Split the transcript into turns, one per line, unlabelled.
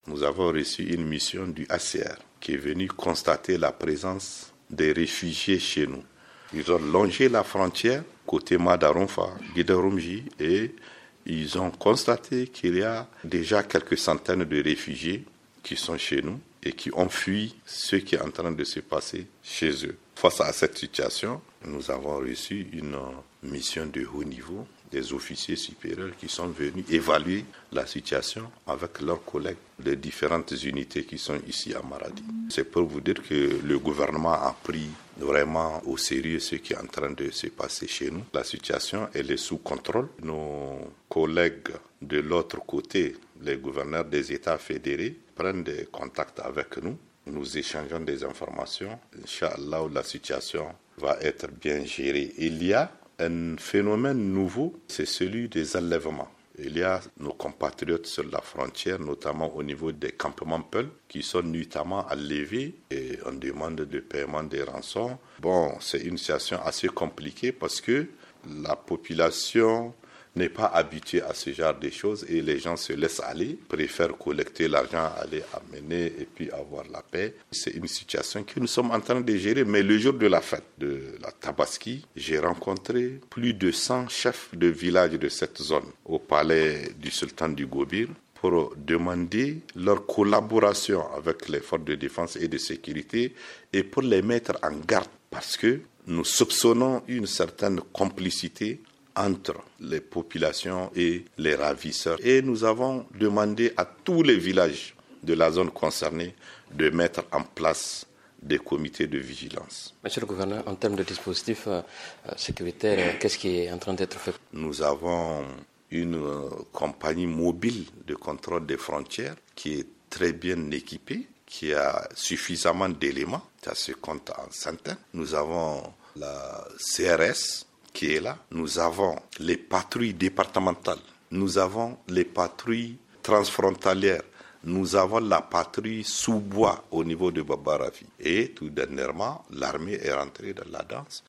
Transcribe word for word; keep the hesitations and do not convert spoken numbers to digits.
nous avons reçu une mission du H C R qui est venue constater la présence des réfugiés chez nous. Ils ont longé la frontière côté Madarumfa, Guidarumji, et ils ont constaté qu'il y a déjà quelques centaines de réfugiés qui sont chez nous et qui ont fui ce qui est en train de se passer chez eux. Face à cette situation, nous avons reçu une mission de haut niveau, des officiers supérieurs qui sont venus évaluer la situation avec leurs collègues des différentes unités qui sont ici à Maradi. C'est pour vous dire que le gouvernement a pris vraiment au sérieux ce qui est en train de se passer chez nous. La situation, elle est sous contrôle. Nos collègues de l'autre côté, les gouverneurs des États fédérés, prennent des contacts avec nous. Nous échangeons des informations. Inch'Allah, la situation va être bien gérée. Il y a un phénomène nouveau, c'est celui des enlèvements. Il y a nos compatriotes sur la frontière, notamment au niveau des campements Peul, qui sont nuitamment enlevés et on demande de paiement des rançons. Bon, c'est une situation assez compliquée parce que la population n'est pas habituée à ce genre de choses et les gens se laissent aller, préfèrent collecter l'argent, aller amener et puis avoir la paix. C'est une situation que nous sommes en train de gérer, mais le jour de la fête de la Tabaski, j'ai rencontré plus de cent chefs de village de cette zone au palais du sultan du Gobir pour demander leur collaboration avec les forces de défense et de sécurité et pour les mettre en garde parce que nous soupçonnons une certaine complicité entre les populations et les ravisseurs. Et nous avons demandé à tous les villages de la zone concernée de mettre en place des comités de vigilance.
Monsieur le gouverneur, en termes de dispositifs euh, sécuritaires, qu'est-ce qui est en train d'être fait?
Nous avons une euh, compagnie mobile de contrôle des frontières qui est très bien équipée, qui a suffisamment d'éléments, ça se compte en centaines. Nous avons la C R S, qui est là. Nous avons les patrouilles départementales, nous avons les patrouilles transfrontalières, nous avons la patrouille sous bois au niveau de Babarafi. Et tout dernièrement, l'armée est rentrée dans la danse.